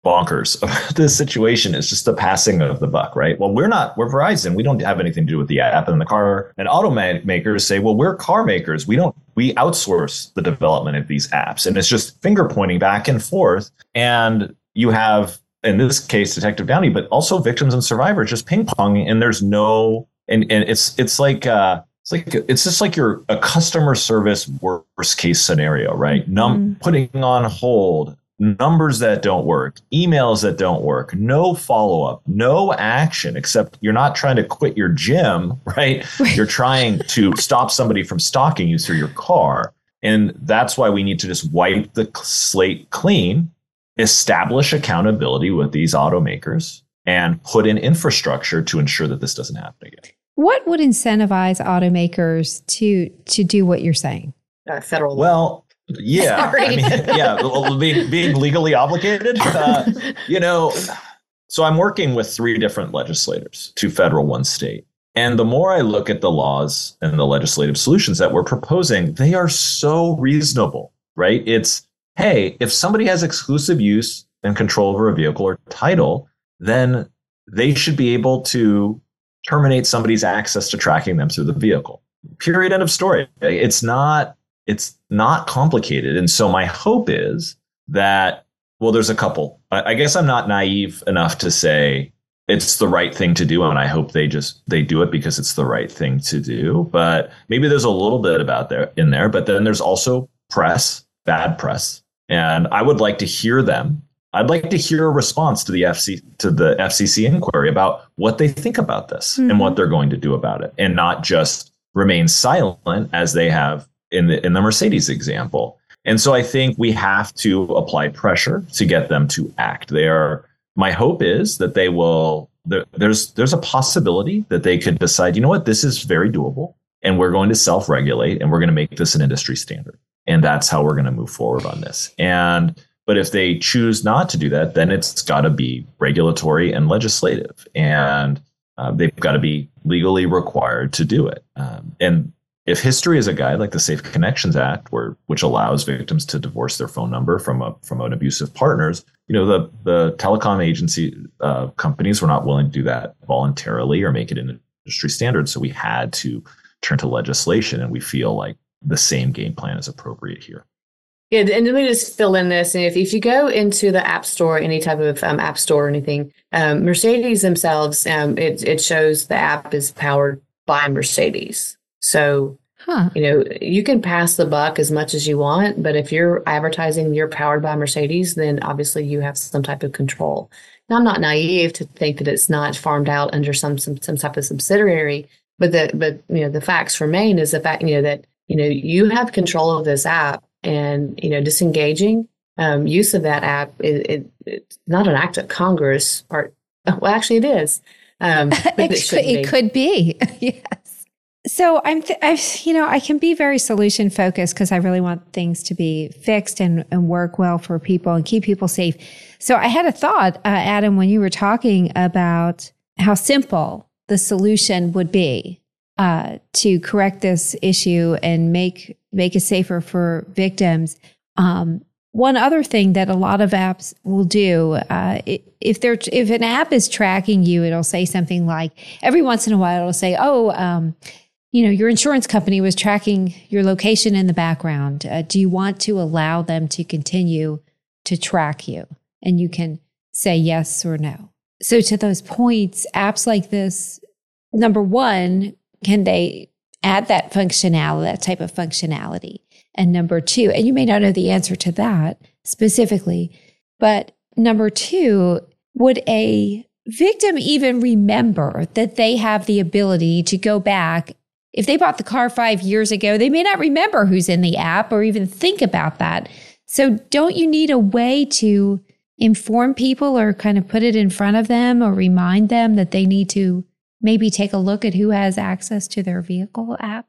bonkers about this situation is just the passing of the buck, right? Well, we're not, we're Verizon. We don't have anything to do with the app. And the car and automakers say, well, we're car makers. We don't, we outsource the development of these apps. And it's just finger pointing back and forth. And you have, in this case, Detective Downey, but also victims and survivors just ping pong. And there's no, and, and it's, it's like, uh, It's like it's just like you're a customer service worst case scenario, right? Num- mm. Putting on hold, numbers that don't work, emails that don't work, no follow up, no action, except you're not trying to quit your gym, right? You're trying to stop somebody from stalking you through your car. And that's why we need to just wipe the slate clean, establish accountability with these automakers, and put in infrastructure to ensure that this doesn't happen again. What would incentivize automakers to to do what you're saying? Uh, federal law. Well, yeah, I mean, yeah, being, being legally obligated. Uh, you know, so I'm working with three different legislators, two federal, one state. And the more I look at the laws and the legislative solutions that we're proposing, they are so reasonable, right? It's, hey, if somebody has exclusive use and control over a vehicle or title, then they should be able to terminate somebody's access to tracking them through the vehicle. Period. End of story. It's not, it's not complicated. And so my hope is that, well, there's a couple. I, I guess I'm not naive enough to say it's the right thing to do. And I hope they just, they do it because it's the right thing to do. But maybe there's a little bit about there in there, but then there's also press, bad press. And I would like to hear them. I'd like to hear a response to the F C to the F C C inquiry about what they think about this mm-hmm. and what they're going to do about it, and not just remain silent as they have in the in the Mercedes example. And so I think we have to apply pressure to get them to act. They are. My hope is that they will. There, there's there's a possibility that they could decide, you know what, this is very doable, and we're going to self-regulate, and we're going to make this an industry standard, and that's how we're going to move forward on this. And But if they choose not to do that, then it's got to be regulatory and legislative, and uh, they've got to be legally required to do it. Um, and if history is a guide, like the Safe Connections Act, where which allows victims to divorce their phone number from a from an abusive partners, you know, the the telecom agency uh, companies were not willing to do that voluntarily or make it an industry standard, so we had to turn to legislation, and we feel like the same game plan is appropriate here. Yeah, and let me just fill in this. And if, if you go into the App Store, any type of um, App Store or anything, um, Mercedes themselves, um, it, it shows the app is powered by Mercedes. So, huh. you know, you can pass the buck as much as you want, but if you're advertising you're powered by Mercedes, then obviously you have some type of control. Now, I'm not naive to think that it's not farmed out under some some, some type of subsidiary, but the but you know the facts remain is the fact you know that you know you have control of this app. And, you know, disengaging um, use of that app, it, it, it's not an act of Congress, or, well, actually it is. Um, but it, it, could, it could be, yes. So I'm, th- I, you know, I can be very solution focused because I really want things to be fixed and, and work well for people and keep people safe. So I had a thought, uh, Adam, when you were talking about how simple the solution would be uh, to correct this issue and make make it safer for victims. Um, one other thing that a lot of apps will do, uh, if they're if an app is tracking you, it'll say something like, every once in a while, it'll say, oh, um, you know, your insurance company was tracking your location in the background. Uh, do you want to allow them to continue to track you? And you can say yes or no. So to those points, apps like this, number one, can they add that functionality, that type of functionality? And number two, and you may not know the answer to that specifically, but number two, would a victim even remember that they have the ability to go back? If they bought the car five years ago, they may not remember who's in the app or even think about that. So don't you need a way to inform people or kind of put it in front of them or remind them that they need to maybe take a look at who has access to their vehicle app?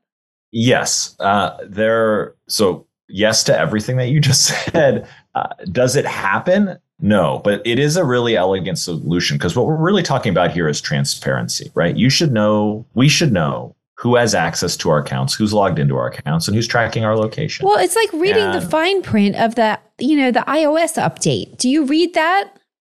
Yes. Uh, there. So yes to everything that you just said. Uh, does it happen? No, but it is a really elegant solution, because what we're really talking about here is transparency, right? You should know, we should know who has access to our accounts, who's logged into our accounts, and who's tracking our location. Well, it's like reading and, the fine print of the, you know, the iOS update. Do you read that?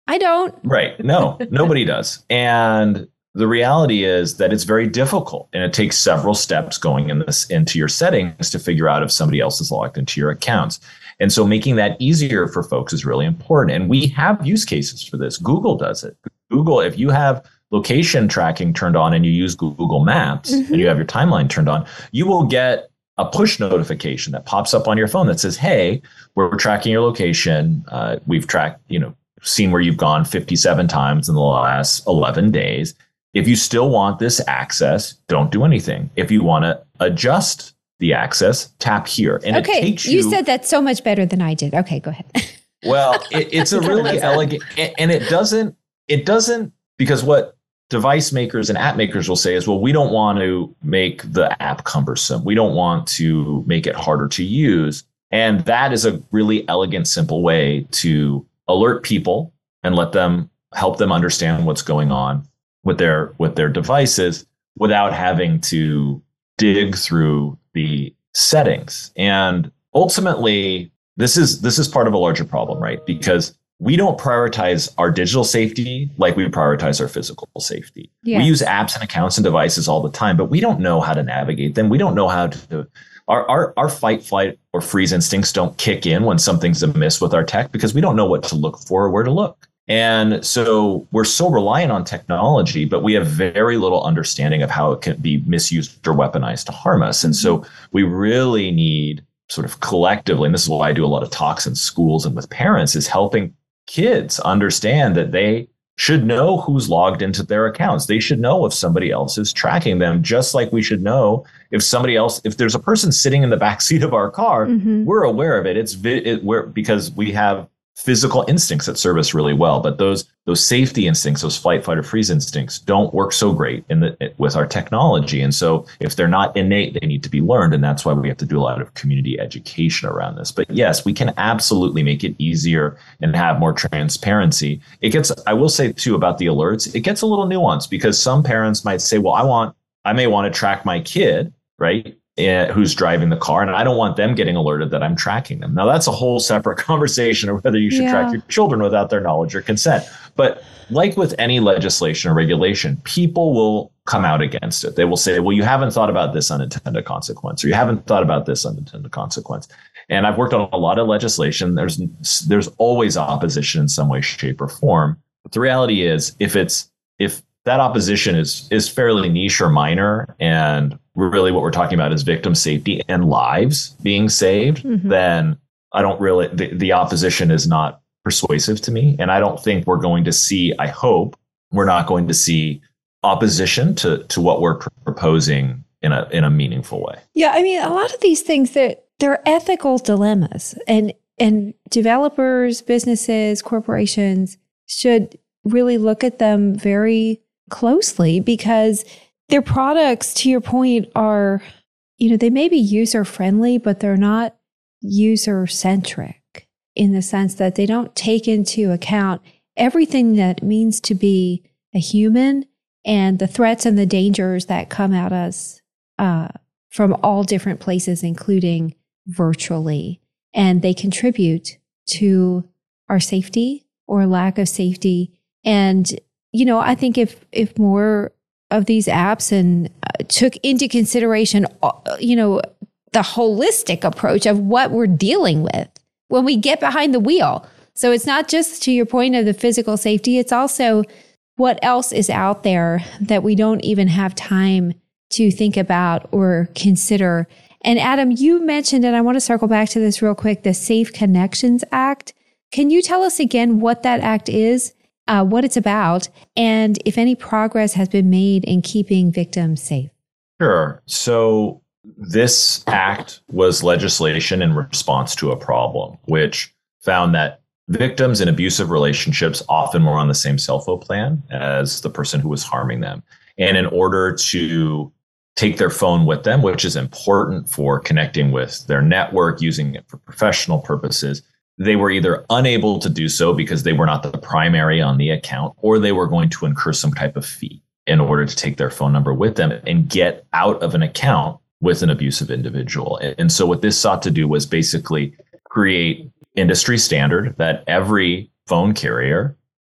I don't. Right. No, nobody does. And the reality is that it's very difficult, and it takes several steps going in this into your settings to figure out if somebody else is logged into your accounts. And so making that easier for folks is really important. And we have use cases for this. Google does it. Google, if you have location tracking turned on and you use Google Maps mm-hmm. and you have your timeline turned on, you will get a push notification that pops up on your phone that says, hey, we're tracking your location. Uh, we've tracked, you know, seen where you've gone fifty-seven times in the last eleven days. If you still want this access, don't do anything. If you want to adjust the access, tap here. And okay, it takes you, you said that so much better than I did. Okay, go ahead. Well, it, it's a really elegant, and it doesn't, it doesn't, because what device makers and app makers will say is, well, we don't want to make the app cumbersome. We don't want to make it harder to use. And that is a really elegant, simple way to alert people and let them help them understand what's going on with their with their devices without having to dig through the settings. And ultimately, this is this is part of a larger problem, right? Because we don't prioritize our digital safety like we prioritize our physical safety. Yes. We use apps and accounts and devices all the time, but we don't know how to navigate them. We don't know how to our our, our fight, flight, or freeze instincts don't kick in when something's amiss with our tech because we don't know what to look for or where to look. And so we're so reliant on technology, but we have very little understanding of how it can be misused or weaponized to harm us. And so we really need sort of collectively, and this is why I do a lot of talks in schools and with parents, is helping kids understand that they should know who's logged into their accounts. They should know if somebody else is tracking them, just like we should know if somebody else, if there's a person sitting in the backseat of our car, mm-hmm. we're aware of it. It's it, we're, because we have physical instincts that serve us really well, but those those safety instincts, those flight, fight, or freeze instincts, don't work so great in the with our technology. And so, if they're not innate, they need to be learned, and that's why we have to do a lot of community education around this. But yes, we can absolutely make it easier and have more transparency. It gets, I will say too about the alerts, it gets a little nuanced because some parents might say, "Well, I want, I may want to track my kid, right?" who's driving the car, and I don't want them getting alerted that I'm tracking them. Now, that's a whole separate conversation of whether you should yeah. track your children without their knowledge or consent. But like with any legislation or regulation, people will come out against it. They will say, well, you haven't thought about this unintended consequence, or you haven't thought about this unintended consequence. And I've worked on a lot of legislation. There's there's always opposition in some way, shape, or form. But the reality is, if it's if that opposition is is fairly niche or minor, and really what we're talking about is victim safety and lives being saved, mm-hmm. then I don't really, the, the opposition is not persuasive to me. And I don't think we're going to see, I hope we're not going to see opposition to, to what we're pr- proposing in a in a meaningful way. Yeah, I mean, a lot of these things, they're, they're ethical dilemmas, and and developers, businesses, corporations should really look at them very closely, because their products, to your point, are, you know, they may be user friendly, but they're not user centric in the sense that they don't take into account everything that it means to be a human and the threats and the dangers that come at us uh, from all different places, including virtually. And they contribute to our safety or lack of safety. And, you know, I think if if more of these apps and uh, took into consideration, uh, you know, the holistic approach of what we're dealing with when we get behind the wheel. So it's not just to your point of the physical safety, it's also what else is out there that we don't even have time to think about or consider. And Adam, you mentioned, and I want to circle back to this real quick, the Safe Connections Act. Can you tell us again what that act is? Uh, what it's about, and if any progress has been made in keeping victims safe? Sure. So this act was legislation in response to a problem, which found that victims in abusive relationships often were on the same cell phone plan as the person who was harming them. And in order to take their phone with them, which is important for connecting with their network, using it for professional purposes, they were either unable to do so because they were not the primary on the account, or they were going to incur some type of fee in order to take their phone number with them and get out of an account with an abusive individual. And so what this sought to do was basically create industry standard that every phone carrier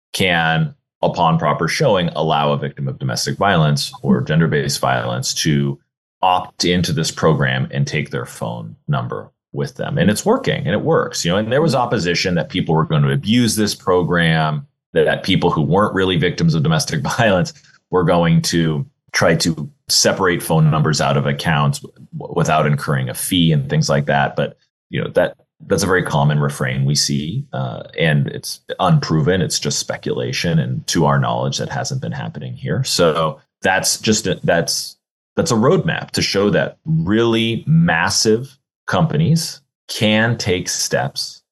can, upon proper showing, allow a victim of domestic violence or gender-based violence to opt into this program and take their phone number with them. And it's working, and it works. You know, and there was opposition that people were going to abuse this program, that people who weren't really victims of domestic violence were going to try to separate phone numbers out of accounts without incurring a fee and things like that. But, you know, that that's a very common refrain we see, uh, and it's unproven. It's just speculation. And to our knowledge, that hasn't been happening here. So that's just a, that's that's a roadmap to show that really massive companies can take steps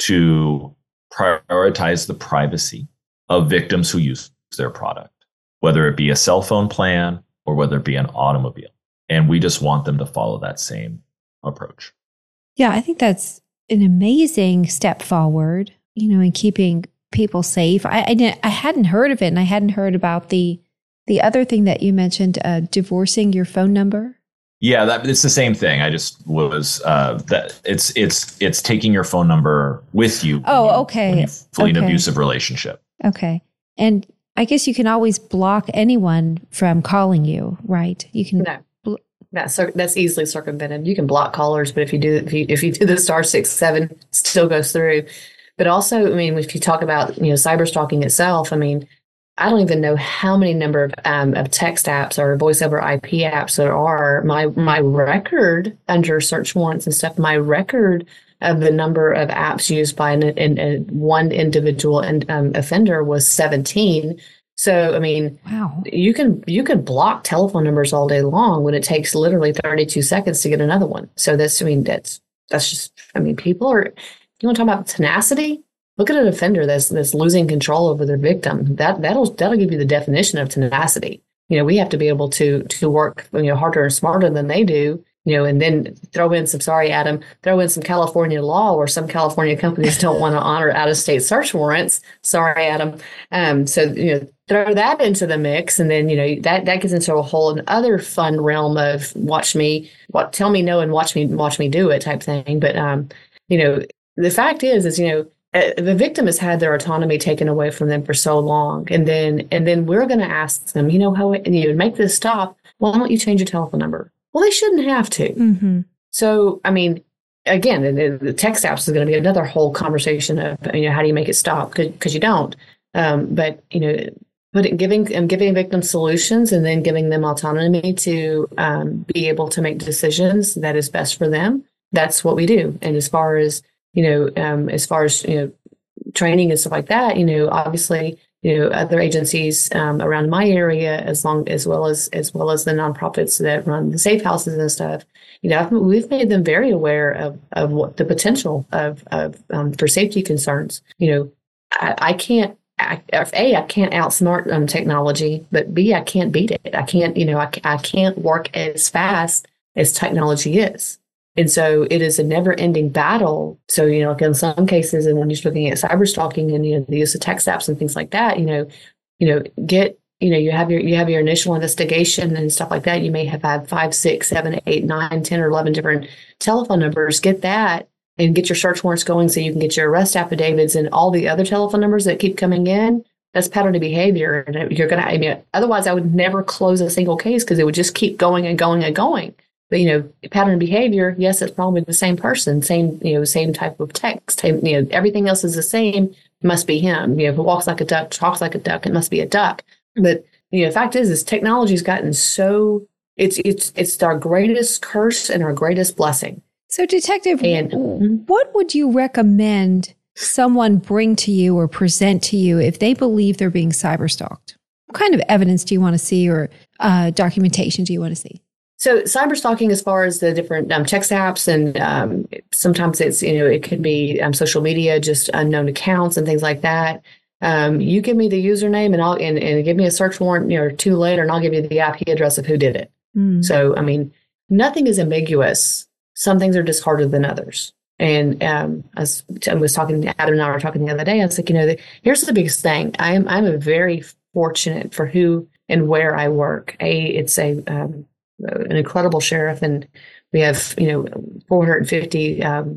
to prioritize the privacy of victims who use their product, whether it be a cell phone plan or whether it be an automobile. And we just want them to follow that same approach. Yeah, I think that's an amazing step forward, you know, in keeping people safe. I I, didn't, I hadn't heard of it, and I hadn't heard about the the other thing that you mentioned, uh, divorcing your phone number. Yeah, that, it's the same thing. I just was uh, that it's it's it's taking your phone number with you. Oh, when you, okay. When you flee okay. an abusive relationship. Okay, and I guess you can always block anyone from calling you, right? You can. No. That's, that's easily circumvented. You can block callers, but if you do if you, if you do the star six seven, it still goes through. But also, I mean, if you talk about, you know, cyber stalking itself, I mean, I don't even know how many number of um, of text apps or voice over I P apps there are. My my record under search warrants and stuff, my record of the number of apps used by an, an, an one individual and um, offender was seventeen. So, I mean, wow, you can you can block telephone numbers all day long when it takes literally thirty-two seconds to get another one. So that's, I mean, that's that's just, I mean, people are, you want to talk about tenacity? Look at an offender that's that's losing control over their victim. That that'll that'll give you the definition of tenacity. You know, we have to be able to to work, you know, harder and smarter than they do. You know, and then throw in some, sorry, Adam, throw in some California law where some California companies don't want to honor out-of-state search warrants. Sorry, Adam. Um, so, you know, throw that into the mix. And then, you know, that, that gets into a whole other fun realm of watch me, what, tell me no and watch me, watch me do it type thing. But, um, you know, the fact is, is, you know, uh, the victim has had their autonomy taken away from them for so long. And then, and then we're going to ask them, you know, how, and you make this stop. Why don't you change your telephone number? Well, they shouldn't have to. Mm-hmm. So, I mean, again, the, the text apps is going to be another whole conversation of, you know, how do you make it stop? Because you don't. Um, but, you know, but giving and giving victims solutions and then giving them autonomy to um, be able to make decisions that is best for them. That's what we do. And as far as, you know, um, as far as, you know, training and stuff like that, you know, obviously, you know, other agencies um, around my area, as long as well as as well as the nonprofits that run the safe houses and stuff, you know, we've made them very aware of of what the potential of of um, for safety concerns. You know, I, I can't. I, A, I can't outsmart um, technology, but B, I can't beat it. I can't, you know, I, I can't work as fast as technology is. And so it is a never-ending battle. So, you know, like in some cases, and when you're looking at cyber stalking and, you know, the use of text apps and things like that, you know, you know, get, you know, you have your you have your initial investigation and stuff like that. You may have had five, six, seven, eight, nine, ten, or eleven different telephone numbers. Get that and get your search warrants going so you can get your arrest affidavits and all the other telephone numbers that keep coming in. That's pattern of behavior. And you're going to, I mean, otherwise I would never close a single case because it would just keep going and going and going. But, you know, pattern of behavior, yes, it's probably the same person, same, you know, same type of text. Same, you know, everything else is the same. It must be him. You know, if it walks like a duck, talks like a duck, it must be a duck. But, you know, the fact is, is technology's gotten so, it's, it's, it's our greatest curse and our greatest blessing. So, Detective, and, what would you recommend someone bring to you or present to you if they believe they're being cyber stalked? What kind of evidence do you want to see or uh, documentation do you want to see? So cyber stalking, as far as the different um, text apps, and um, sometimes it's, you know, it could be um, social media, just unknown accounts and things like that. Um, you give me the username and I'll and, and give me a search warrant, you know, two later, and I'll give you the I P address of who did it. Mm. So, I mean, nothing is ambiguous. Some things are just harder than others. And um, as I was talking, Adam and I were talking the other day, I was like, you know, the, here's the biggest thing. I am I'm a very fortunate for who and where I work. A, it's a um, an incredible sheriff, and we have, you know, four hundred fifty um,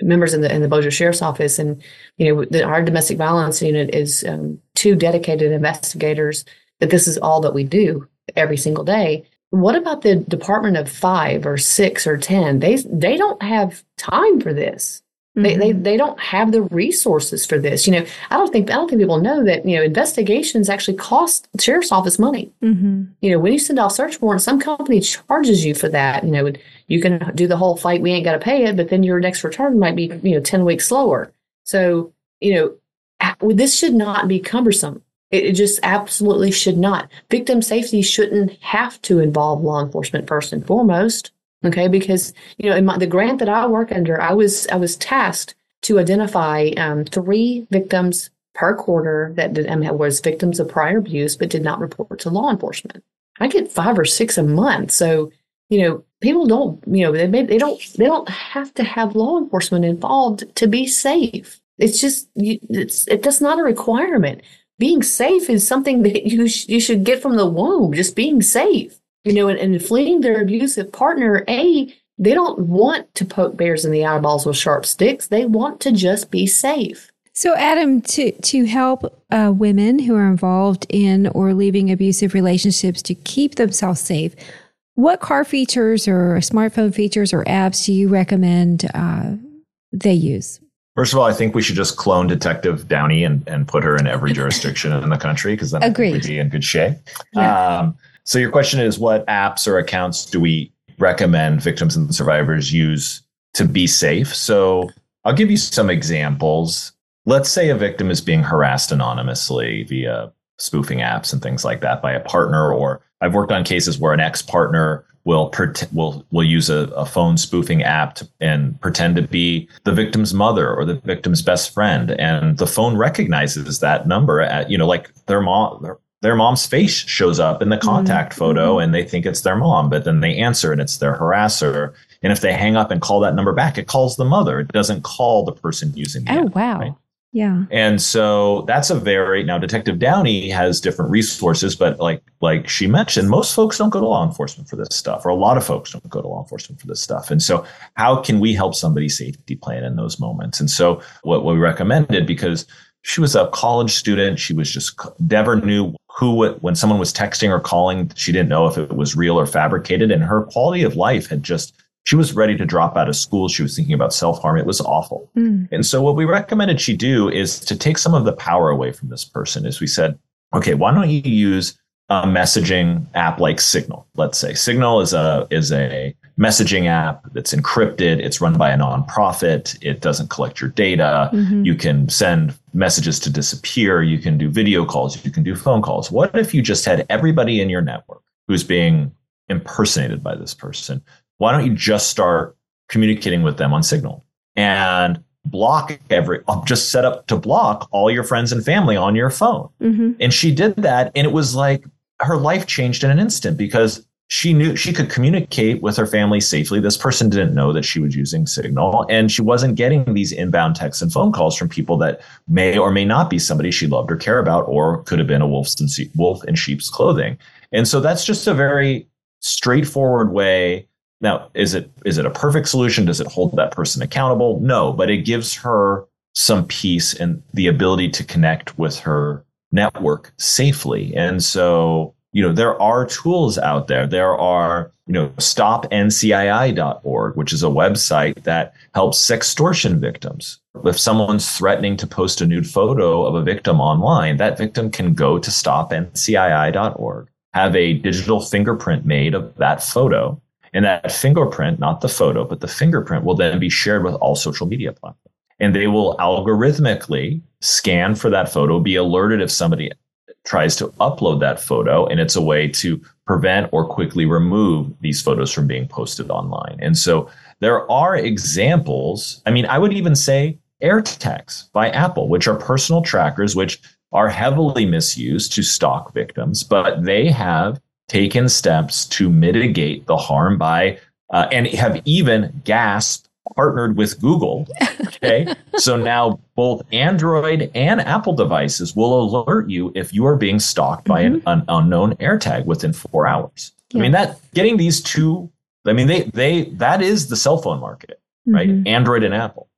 members in the in the Bossier Sheriff's Office, and you know, the, our domestic violence unit is um, two dedicated investigators. That this is all that we do every single day. What about the department of five or six or ten? They they don't have time for this. Mm-hmm. They, they they don't have the resources for this. You know, I don't think I don't think people know that, you know, investigations actually cost the sheriff's office money. Mm-hmm. You know, when you send off search warrants, some company charges you for that. You know, you can do the whole fight, we ain't got to pay it, but then your next return might be, you know, ten weeks slower. So, you know, this should not be cumbersome. It just absolutely should not. Victim safety shouldn't have to involve law enforcement first and foremost. Okay, because you know, in my, the grant that I work under, I was I was tasked to identify um, three victims per quarter that did, um, was victims of prior abuse but did not report to law enforcement. I get five or six a month, so you know, people don't you know they may, they don't they don't have to have law enforcement involved to be safe. It's just you, it's it, that's not a requirement. Being safe is something that you sh- you should get from the womb. Just being safe. You know, and, and fleeing their abusive partner, A, they don't want to poke bears in the eyeballs with sharp sticks. They want to just be safe. So, Adam, to, to help uh, women who are involved in or leaving abusive relationships to keep themselves safe, what car features or smartphone features or apps do you recommend uh, they use? First of all, I think we should just clone Detective Downey and, and put her in every jurisdiction in the country, because then Agreed. we'd be in good shape. Yeah. Um, So your question is, what apps or accounts do we recommend victims and survivors use to be safe? So I'll give you some examples. Let's say a victim is being harassed anonymously via spoofing apps and things like that by a partner, or I've worked on cases where an ex-partner will pret- will will use a, a phone spoofing app to, and pretend to be the victim's mother or the victim's best friend, and the phone recognizes that number at, you know, like their mom. Their, Their mom's face shows up in the contact mm-hmm. photo, and they think it's their mom, but then they answer and it's their harasser. And if they hang up and call that number back, it calls the mother. It doesn't call the person using the Oh, app, wow. Right? Yeah. And so that's a very, now Detective Downey has different resources, but like, like she mentioned, most folks don't go to law enforcement for this stuff, or a lot of folks don't go to law enforcement for this stuff. And so how can we help somebody safety plan in those moments? And so what we recommended, because she was a college student, she was just never knew who, when someone was texting or calling, she didn't know if it was real or fabricated. And her quality of life had just, she was ready to drop out of school. She was thinking about self-harm. It was awful. Mm. And so what we recommended she do is to take some of the power away from this person. Is we said, okay, why don't you use a messaging app like Signal? Let's say Signal is a, is a messaging app that's encrypted. It's run by a nonprofit. It doesn't collect your data. Mm-hmm. You can send messages to disappear. You can do video calls. You can do phone calls. What if you just had everybody in your network who's being impersonated by this person? Why don't you just start communicating with them on Signal and block every, just set up to block all your friends and family on your phone? Mm-hmm. And she did that. And it was like her life changed in an instant, because she knew she could communicate with her family safely. This person didn't know that she was using Signal, and she wasn't getting these inbound texts and phone calls from people that may or may not be somebody she loved or care about, or could have been a wolf in, wolf in sheep's clothing. And so that's just a very straightforward way. Now, is it is it a perfect solution? Does it hold that person accountable? No, but it gives her some peace and the ability to connect with her network safely. And so, you know, there are tools out there. There are, you know, stop N C I I dot org, which is a website that helps sextortion victims. If someone's threatening to post a nude photo of a victim online, that victim can go to stop N C I I dot org, have a digital fingerprint made of that photo. And that fingerprint, not the photo, but the fingerprint, will then be shared with all social media platforms. And they will algorithmically scan for that photo, be alerted if somebody tries to upload that photo. And it's a way to prevent or quickly remove these photos from being posted online. And so there are examples. I mean, I would even say AirTags by Apple, which are personal trackers, which are heavily misused to stalk victims, but they have taken steps to mitigate the harm by, uh, and have even gasped, partnered with Google. Okay. So now both Android and Apple devices will alert you if you are being stalked by mm-hmm. an, an unknown AirTag within four hours. Yeah. I mean, that getting these two, I mean, they, they, that is the cell phone market, right? Mm-hmm. Android and Apple.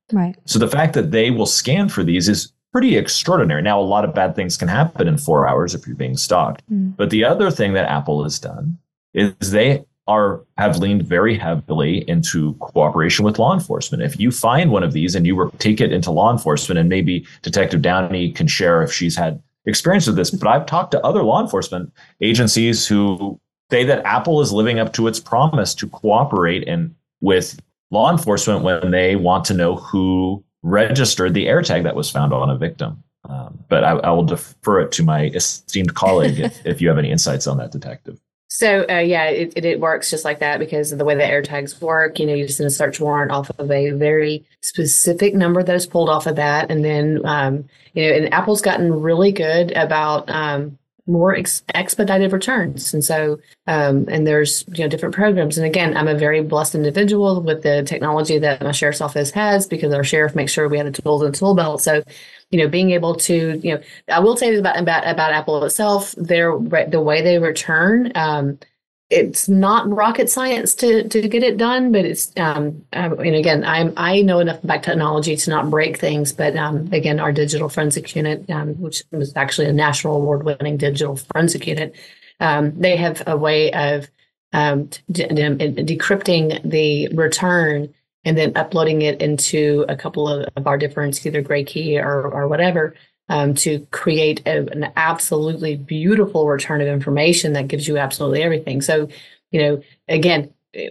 Right. So the fact that they will scan for these is pretty extraordinary. Now, a lot of bad things can happen in four hours if you're being stalked. Mm. But the other thing that Apple has done is they are have leaned very heavily into cooperation with law enforcement. If you find one of these and you were, take it into law enforcement, and maybe Detective Downey can share if she's had experience with this, but I've talked to other law enforcement agencies who say that Apple is living up to its promise to cooperate and with law enforcement when they want to know who registered the AirTag that was found on a victim. Um, but I, I will defer it to my esteemed colleague if, if you have any insights on that, Detective. So, uh, yeah, it, it, it works just like that because of the way the AirTags work. You know, you send a search warrant off of a very specific number that is pulled off of that. And then, um, you know, and Apple's gotten really good about um, more ex- expedited returns. And so, um, and there's, you know, different programs. And again, I'm a very blessed individual with the technology that my sheriff's office has because our sheriff makes sure we have the tools in the tool belt. So, you know, being able to, you know, I will say about about, about Apple itself, their the way they return, um, it's not rocket science to to get it done, but it's, um, and again, I'm I know enough about technology to not break things, but um, again, our digital forensic unit, um, which was actually a national award-winning digital forensic unit, um, they have a way of um, de- de- decrypting the return and then uploading it into a couple of, of our different, either Gray Key or, or whatever, um, to create a, an absolutely beautiful return of information that gives you absolutely everything. So, you know, again,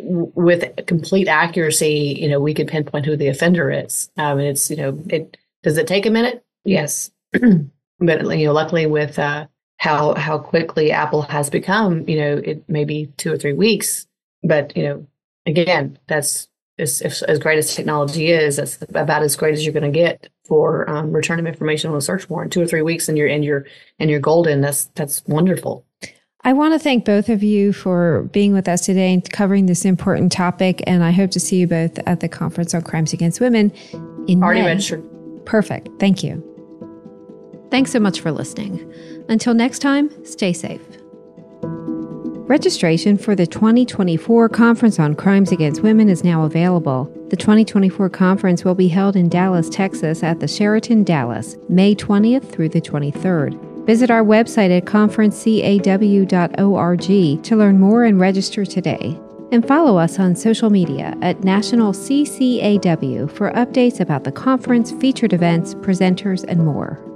with complete accuracy, you know, we could pinpoint who the offender is. Um, and it's, you know, it does it take a minute? Yes. But, you know, luckily with uh, how how quickly Apple has become, you know, it may be two or three weeks. But, you know, again, that's, As, if, as great as technology is, that's about as great as you're going to get for um, return of information on a search warrant. Two or three weeks, and you're and you're and you're golden. That's that's wonderful. I want to thank both of you for being with us today and covering this important topic. And I hope to see you both at the Conference on Crimes Against Women in Already May. registered. Perfect. Thank you. Thanks so much for listening. Until next time, stay safe. Registration for the twenty twenty-four Conference on Crimes Against Women is now available. The twenty twenty-four conference will be held in Dallas, Texas at the Sheraton Dallas, May twentieth through the twenty-third. Visit our website at conference caw dot org to learn more and register today. And follow us on social media at National C C A W for updates about the conference, featured events, presenters, and more.